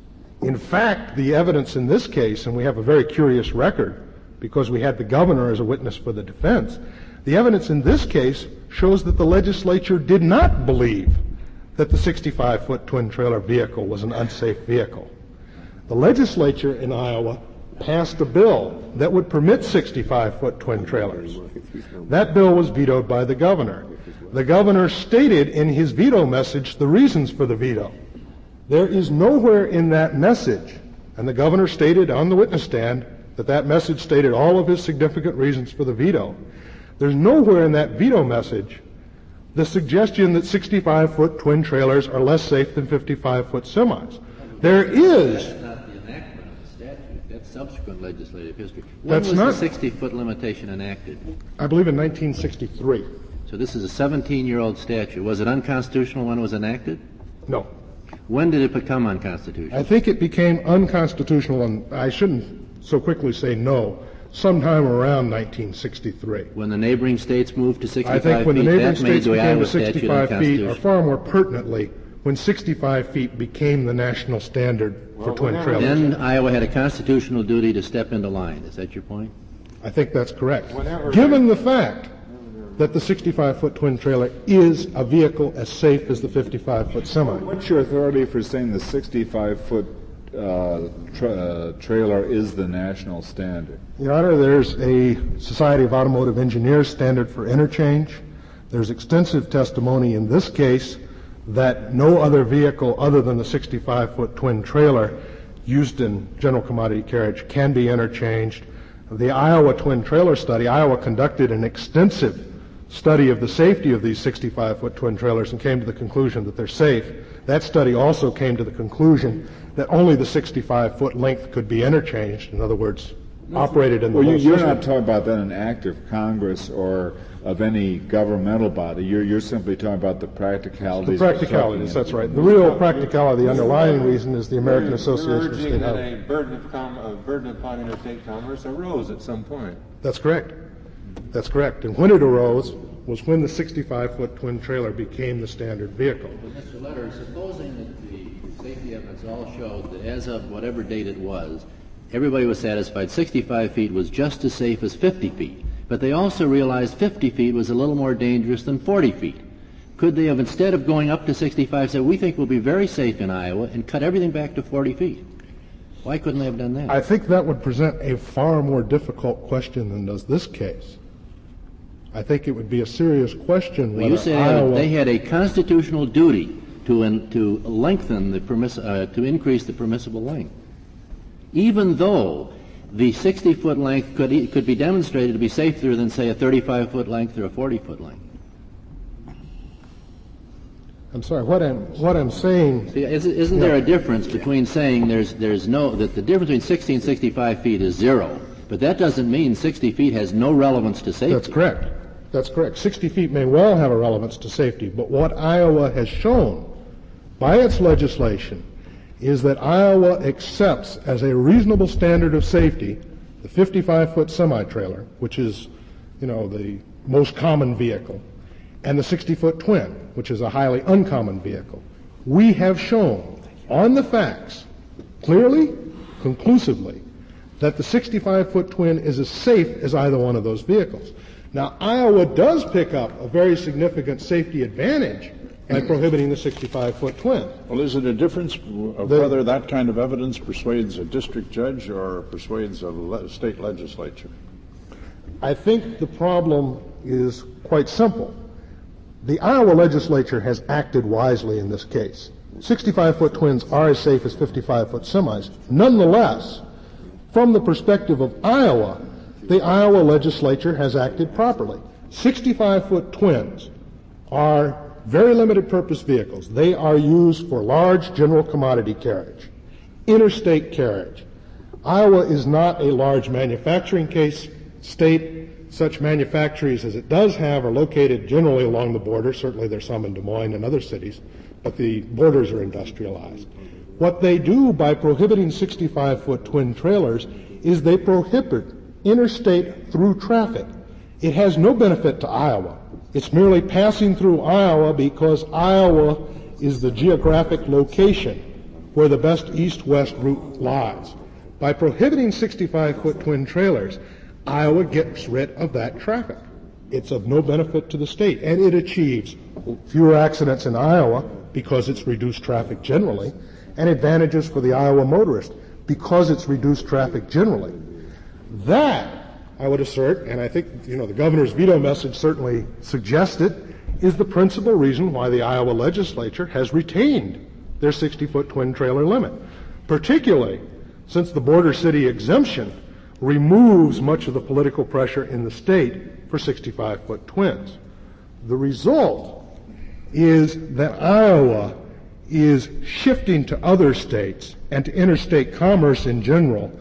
In fact, the evidence in this case, and we have a very curious record because we had the governor as a witness for the defense, the evidence in this case shows that the legislature did not believe that the sixty-five foot twin-trailer vehicle was an unsafe vehicle. The legislature in Iowa passed a bill that would permit sixty-five foot twin trailers. That bill was vetoed by the governor. The governor stated in his veto message the reasons for the veto. There is nowhere in that message, and the governor stated on the witness stand that that message stated all of his significant reasons for the veto. There's nowhere in that veto message the suggestion that sixty-five foot twin trailers are less safe than fifty-five foot semis. There is. That's not the enactment of the statute. That's subsequent legislative history. When That's was not- the sixty foot limitation enacted? I believe in nineteen sixty-three. So this is a seventeen-year-old statute. Was it unconstitutional when it was enacted? No. When did it become unconstitutional? I think it became unconstitutional, and I shouldn't so quickly say no, sometime around nineteen sixty-three. When the neighboring states moved to sixty-five I think when the feet, neighboring that made states the became Iowa to statute sixty-five feet, or unconstitutional. far more pertinently, when sixty-five feet became the national standard for twin trailers. Then Iowa had a constitutional duty to step into line. Is that your point? I think that's correct. Given the fact that the sixty-five foot twin trailer is a vehicle as safe as the fifty-five foot semi. What's your authority for saying the sixty-five foot uh, tra- uh, trailer is the national standard? Your Honor, there's a Society of Automotive Engineers standard for interchange. There's extensive testimony in this case that no other vehicle other than the sixty-five foot twin trailer used in general commodity carriage can be interchanged. The Iowa twin trailer study, Iowa conducted an extensive study of the safety of these sixty-five foot twin trailers and came to the conclusion that they're safe. That study also came to the conclusion that only the sixty-five foot length could be interchanged, in other words, operated in the Well, you, whole you're system. not talking about that in an act of Congress or of any governmental body. You're, you're simply talking about the practicalities. The of practicalities, something. that's right. The real practicality, the underlying reason is the American Association of urging State that Highways. a burden of com- a burden upon interstate commerce arose at some point. That's correct. That's correct. And when it arose was when the sixty-five foot twin trailer became the standard vehicle. But Mister Letter, supposing that the safety evidence all showed that as of whatever date it was, everybody was satisfied sixty-five feet was just as safe as fifty feet, but they also realized fifty feet was a little more dangerous than forty feet. Could they have, instead of going up to sixty-five, said, we think we'll be very safe in Iowa, and cut everything back to forty feet? Why couldn't they have done that? I think that would present a far more difficult question than does this case. I think it would be a serious question Well, whether you say Iowa... they had a constitutional duty to in, to lengthen the permiss uh, to increase the permissible length, even though the sixty foot length could e- could be demonstrated to be safer than, say, a thirty-five foot length or a forty foot length. I'm sorry. What I'm what I'm saying. See, is, isn't there a difference between saying there's there's no that the difference between sixty and sixty-five feet is zero, but that doesn't mean sixty feet has no relevance to safety. That's correct. That's correct. sixty feet may well have a relevance to safety, but what Iowa has shown by its legislation is that Iowa accepts as a reasonable standard of safety the fifty-five foot semi-trailer, which is, you know, the most common vehicle, and the sixty foot twin, which is a highly uncommon vehicle. We have shown on the facts, clearly, conclusively, that the sixty-five foot twin is as safe as either one of those vehicles. Now, Iowa does pick up a very significant safety advantage by prohibiting the sixty-five foot twin. Well, is it a difference of The- whether that kind of evidence persuades a district judge or persuades a le- state legislature? I think the problem is quite simple. The Iowa legislature has acted wisely in this case. sixty-five foot twins are as safe as fifty-five foot semis. Nonetheless, from the perspective of Iowa, the Iowa legislature has acted properly. sixty-five foot twins are very limited purpose vehicles. They are used for large general commodity carriage, interstate carriage. Iowa is not a large manufacturing case state. Such manufactories as it does have are located generally along the border. Certainly there's some in Des Moines and other cities, but the borders are industrialized. What they do by prohibiting sixty-five foot twin trailers is they prohibit interstate through traffic. It has no benefit to Iowa. It's merely passing through Iowa because Iowa is the geographic location where the best east-west route lies. By prohibiting sixty-five foot twin trailers, Iowa gets rid of that traffic. It's of no benefit to the state, and it achieves fewer accidents in Iowa because it's reduced traffic generally, and advantages for the Iowa motorist because it's reduced traffic generally. That, I would assert, and I think, you know, the governor's veto message certainly suggests it, is the principal reason why the Iowa legislature has retained their sixty foot twin trailer limit, particularly since the border city exemption removes much of the political pressure in the state for sixty-five foot twins. The result is that Iowa is shifting to other states and to interstate commerce in general,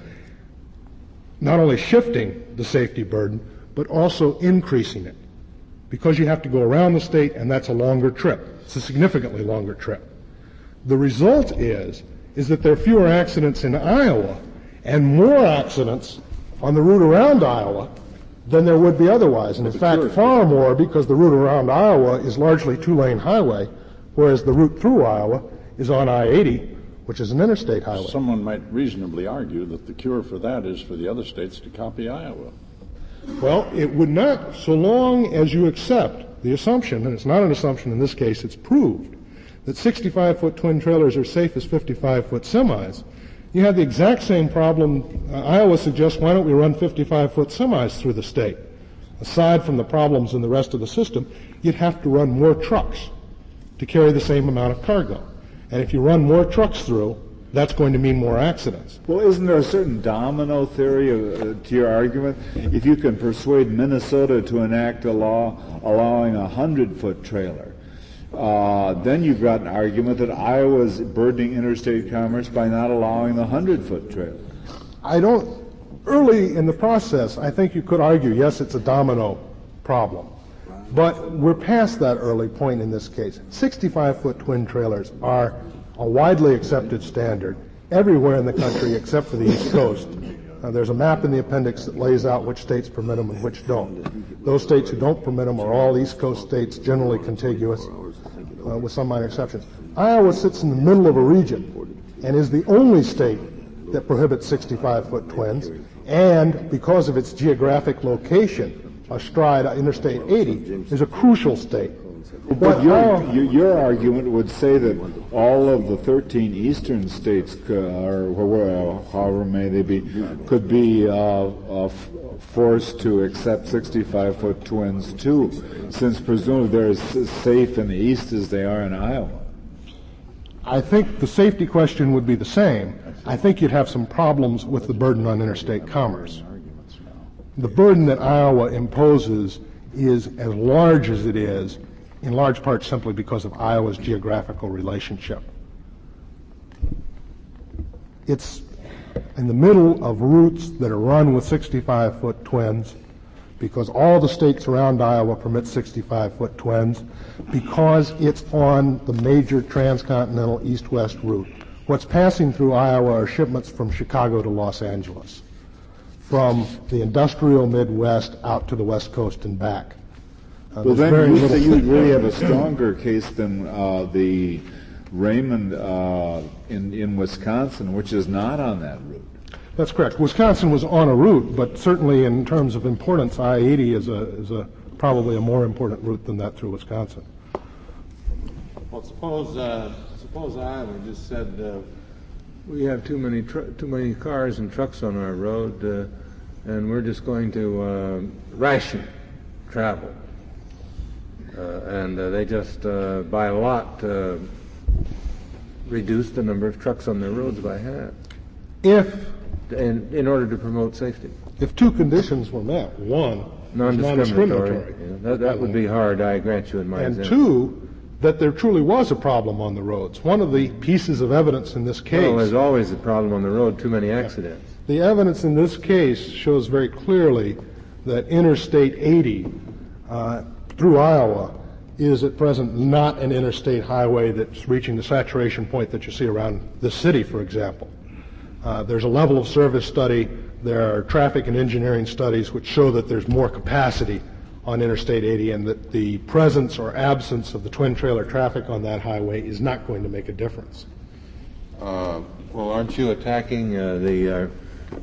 not only shifting the safety burden, but also increasing it, because you have to go around the state, and that's a longer trip. It's a significantly longer trip. The result is, is that there are fewer accidents in Iowa and more accidents on the route around Iowa than there would be otherwise. And in fact, far more, because the route around Iowa is largely two-lane highway, whereas the route through Iowa is on I eighty, which is an interstate highway. Someone might reasonably argue that the cure for that is for the other states to copy Iowa. Well, it would not, so long as you accept the assumption, and it's not an assumption in this case, it's proved, that sixty-five foot twin trailers are safe as fifty-five foot semis. You have the exact same problem. Uh, Iowa suggests, why don't we run fifty-five foot semis through the state? Aside from the problems in the rest of the system, you'd have to run more trucks to carry the same amount of cargo. And if you run more trucks through, that's going to mean more accidents. Well, isn't there a certain domino theory uh, to your argument? If you can persuade Minnesota to enact a law allowing a hundred-foot trailer, uh, then you've got an argument that Iowa's burdening interstate commerce by not allowing the hundred-foot trailer. I don't, early in the process, I think you could argue, yes, it's a domino problem. But we're past that early point in this case. sixty-five foot twin trailers are a widely accepted standard everywhere in the country except for the East Coast. Uh, there's a map in the appendix that lays out which states permit them and which don't. Those states who don't permit them are all East Coast states, generally contiguous, uh, with some minor exceptions. Iowa sits in the middle of a region and is the only state that prohibits sixty-five foot twins, and because of its geographic location, astride Interstate eighty, is a crucial state. But your, your, your argument would say that all of the thirteen eastern states, uh, or however may they be, could be uh, uh, forced to accept sixty-five foot twins too, since presumably they're as safe in the east as they are in Iowa. I think the safety question would be the same. I think you'd have some problems with the burden on interstate commerce. The burden that Iowa imposes is as large as it is, in large part simply because of Iowa's geographical relationship. It's in the middle of routes that are run with sixty-five foot twins. because all the states around Iowa permit sixty-five foot twins, because it's on the major transcontinental east-west route. What's passing through Iowa are shipments from Chicago to Los Angeles, from the industrial Midwest out to the West Coast and back. Uh, well, there's then very you, little- you really have a stronger case than uh, the Raymond uh, in, in Wisconsin, which is not on that route. That's correct. Wisconsin was on a route, but certainly in terms of importance, I eighty is a is a probably a more important route than that through Wisconsin. Well, suppose uh, suppose Iowa just said uh, we have too many tr- too many cars and trucks on our road, uh, and we're just going to uh, ration travel, uh, and uh, they just uh, by a lot uh, reduce the number of trucks on their roads by half. If in, in order to promote safety. If two conditions were met, one, Non-discriminatory. non-discriminatory, Yeah, that, that would be hard, I grant you, in my and example. two, that there truly was a problem on the roads. One of the pieces of evidence in this case, Well, there's always a problem on the road, too many accidents. the evidence in this case shows very clearly that Interstate eighty uh, through Iowa is at present not an interstate highway that's reaching the saturation point that you see around the city, for example. Uh, there's a level of service study. There are traffic and engineering studies which show that there's more capacity on Interstate eighty and that the presence or absence of the twin trailer traffic on that highway is not going to make a difference. Uh, well, aren't you attacking uh, the, uh,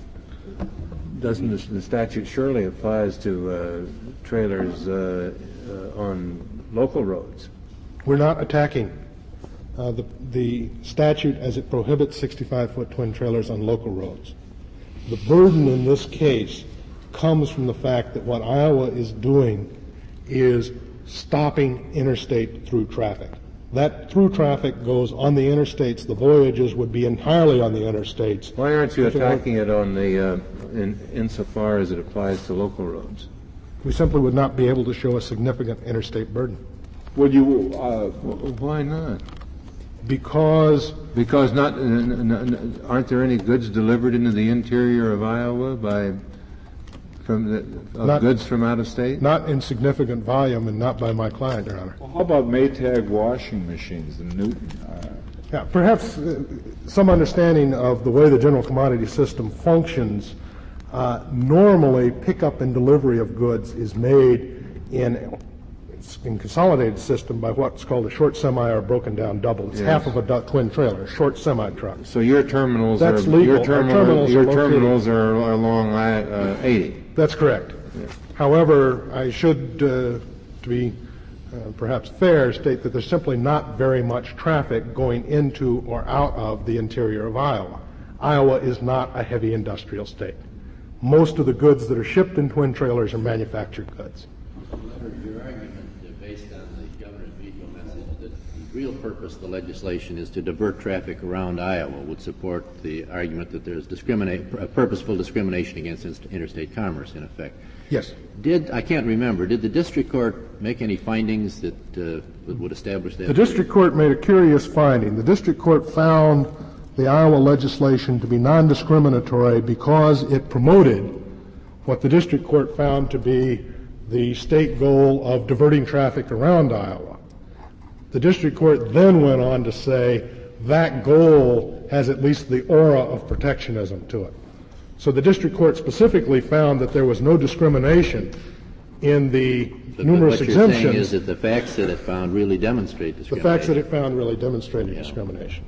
doesn't the, the statute surely applies to uh, trailers uh, uh, on local roads? We're not attacking uh, the, the statute as it prohibits sixty-five foot twin trailers on local roads. The burden in this case comes from the fact that what Iowa is doing is stopping interstate through traffic. That through traffic goes on the interstates. The voyages would be entirely on the interstates. Why aren't you attacking it on the, uh, in, insofar as it applies to local roads? We simply would not be able to show a significant interstate burden. Would you? Uh, Why not? Because because not n- n- n- aren't there any goods delivered into the interior of Iowa by from the, of Not- goods from out of state? not in significant volume and not by my client, Your Honor. well, how about Maytag washing machines in Newton? Uh, Yeah, perhaps uh, some understanding of the way the general commodity system functions. Uh, normally, pickup and delivery of goods is made in in consolidated system by what's called a short semi or broken down double. It's Yes. half of a du- twin trailer, a short semi truck. So your terminals That's are legal. your Our terminal, terminals your are located- terminals are along I- uh, eighty. That's correct. However, I should, uh, to be uh, perhaps fair, state that there's simply not very much traffic going into or out of the interior of Iowa. Iowa is not a heavy industrial state. Most of the goods that are shipped in twin trailers are manufactured goods. Your argument uh, based on the governor's veto message that the real purpose of the legislation is to divert traffic around Iowa would support the argument that there's discriminate, uh, purposeful discrimination against inst- interstate commerce, in effect. Yes. Did, I can't remember, did the district court make any findings that uh, would, would establish that? The district court made a curious finding. The district court found the Iowa legislation to be non-discriminatory because it promoted what the district court found to be the state goal of diverting traffic around Iowa. The district court then went on to say that goal has at least the aura of protectionism to it. So the district court specifically found that there was no discrimination in the But numerous what you're exemptions. saying is that the facts that it found really demonstrate The discrimination. facts that it found really demonstrated discrimination.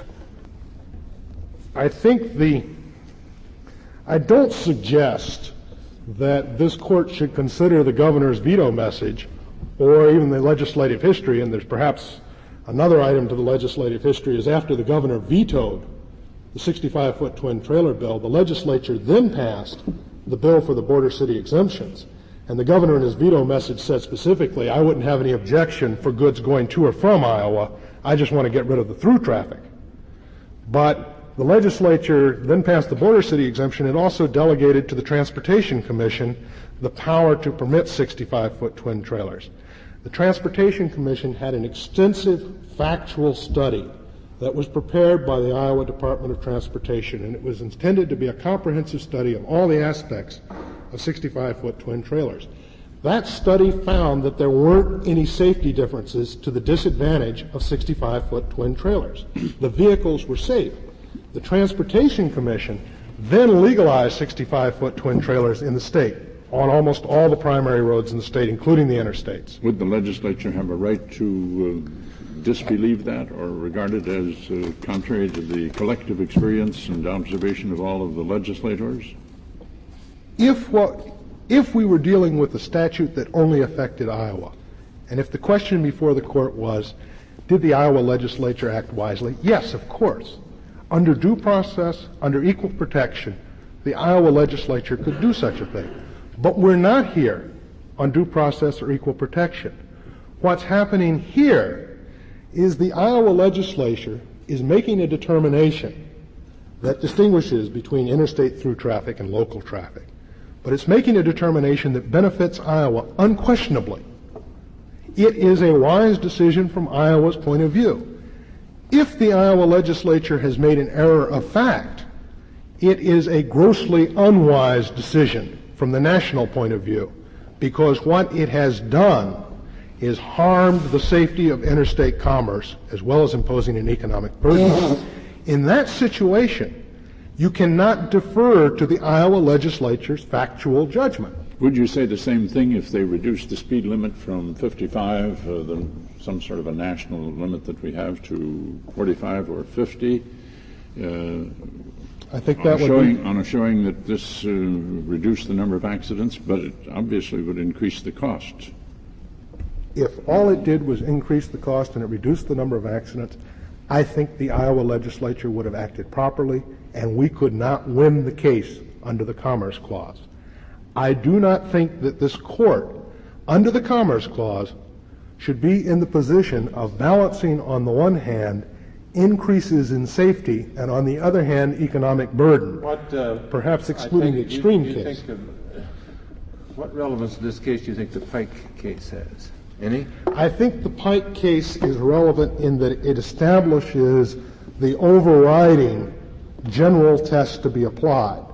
I think the, I don't suggest that this court should consider the governor's veto message or even the legislative history, and there's perhaps another item to the legislative history, is after the governor vetoed the sixty-five foot twin trailer bill, the legislature then passed the bill for the border city exemptions. And the governor in his veto message said specifically, I wouldn't have any objection for goods going to or from Iowa. I just want to get rid of the through traffic. But the legislature then passed the border city exemption. It also delegated to the Transportation Commission the power to permit sixty-five foot twin trailers. The Transportation Commission had an extensive factual study that was prepared by the Iowa Department of Transportation, and it was intended to be a comprehensive study of all the aspects of sixty-five foot twin trailers. That study found that there weren't any safety differences to the disadvantage of sixty-five foot twin trailers. The vehicles were safe. The Transportation Commission then legalized sixty-five foot twin trailers in the state on almost all the primary roads in the state, including the interstates. Would the legislature have a right to uh, disbelieve that or regard it as uh, contrary to the collective experience and observation of all of the legislators? If what, if we were dealing with a statute that only affected Iowa, and if the question before the court was, did the Iowa legislature act wisely? Yes, of course. Under due process, under equal protection, the Iowa legislature could do such a thing. But we're not here on due process or equal protection. What's happening here is the Iowa legislature is making a determination that distinguishes between interstate through traffic and local traffic. But it's making a determination that benefits Iowa unquestionably. It is a wise decision from Iowa's point of view. If the Iowa legislature has made an error of fact, it is a grossly unwise decision from the national point of view, because what it has done is harmed the safety of interstate commerce as well as imposing an economic burden. In that situation, you cannot defer to the Iowa legislature's factual judgment. Would you say the same thing if they reduced the speed limit from fifty-five, uh, the, some sort of a national limit that we have, to forty-five or fifty? Uh, I think that on would showing, be, on a showing that this uh, reduced the number of accidents, but it obviously would increase the cost. if all it did was increase the cost and it reduced the number of accidents, I think the Iowa legislature would have acted properly, and we could not win the case under the Commerce Clause. I do not think that this court, under the Commerce Clause, should be in the position of balancing, on the one hand, increases in safety, and on the other hand, economic burden, what, uh, perhaps excluding think, the extreme you, you case. Think of, uh, what relevance in this case do you think the Pike case has? Any? I think the Pike case is relevant in that it establishes the overriding general test to be applied.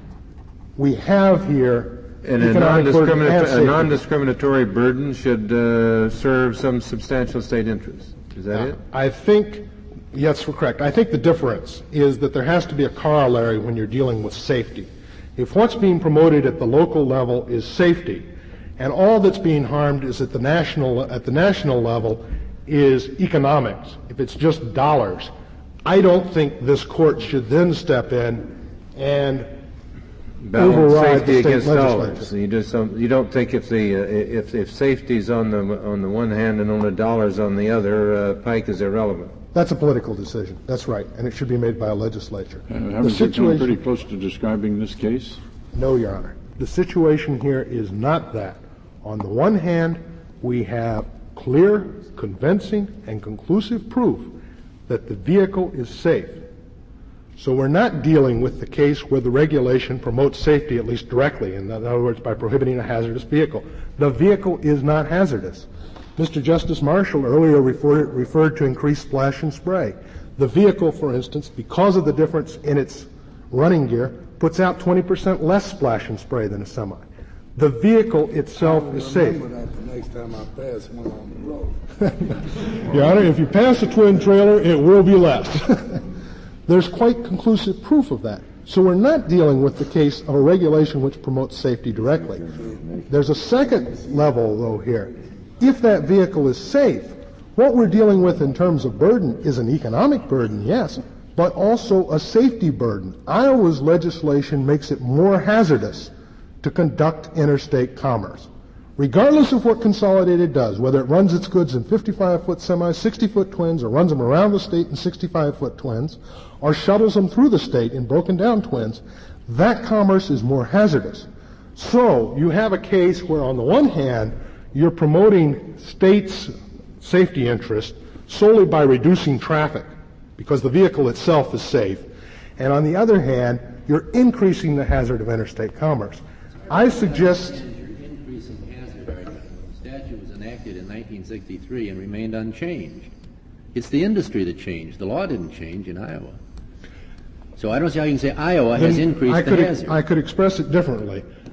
We have here And a, non-discriminatory, a non-discriminatory burden should uh, serve some substantial state interest. Is that uh, it? I think, yes, we're correct. I think the difference is that there has to be a corollary when you're dealing with safety. If what's being promoted at the local level is safety, and all that's being harmed is at the national at the national level is economics, if it's just dollars, I don't think this court should then step in and balance override safety the state against legislature. dollars. You just don't, you don't think if the uh, if if safety's on the on the one hand and only dollars on the other, uh, Pike is irrelevant. That's a political decision. That's right, and it should be made by a legislature. Uh, haven't the you come pretty situation, close to describing this case? No, Your Honor. The situation here is not that. On the one hand, we have clear, convincing, and conclusive proof that the vehicle is safe. So we're not dealing with the case where the regulation promotes safety, at least directly, in other words, by prohibiting a hazardous vehicle. The vehicle is not hazardous. Mister Justice Marshall earlier referred, referred to increased splash and spray. The vehicle, for instance, because of the difference in its running gear, puts out twenty percent less splash and spray than a semi. The vehicle itself is safe. Remember that the next time I pass one on the road. Your Honor, if you pass a twin trailer, it will be less. There's quite conclusive proof of that. So we're not dealing with the case of a regulation which promotes safety directly. There's a second level, though, here. If that vehicle is safe, what we're dealing with in terms of burden is an economic burden, yes, but also a safety burden. Iowa's legislation makes it more hazardous to conduct interstate commerce. Regardless of what Consolidated does, whether it runs its goods in fifty-five foot semis, sixty foot twins, or runs them around the state in sixty-five foot twins, or shuttles them through the state in broken down twins, that commerce is more hazardous. So you have a case where, on the one hand, you're promoting states' safety interest solely by reducing traffic because the vehicle itself is safe, and on the other hand, you're increasing the hazard of interstate commerce. I suggest... Increasing hazard argument. The statute was enacted in nineteen sixty-three and remained unchanged. It's the industry that changed. The law didn't change in Iowa. So I don't see how you can say Iowa has increased I the could, hazard. I could express it differently.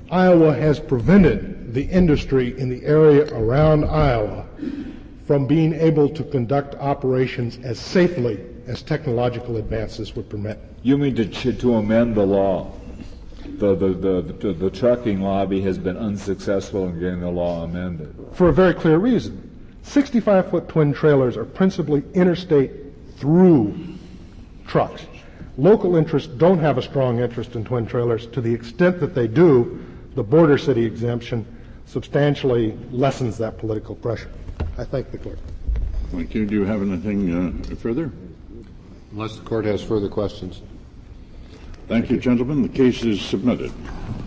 Iowa has prevented the industry in the area around Iowa from being able to conduct operations as safely as technological advances would permit. You mean to, to amend the law? The, the, the, the, the trucking lobby has been unsuccessful in getting the law amended. For a very clear reason. sixty-five foot twin trailers are principally interstate through trucks. Local interests don't have a strong interest in twin trailers. To the extent that they do, the border city exemption substantially lessens that political pressure. I thank the clerk. Thank you. Do you have anything uh, further? Unless the court has further questions. Thank you, gentlemen. The case is submitted.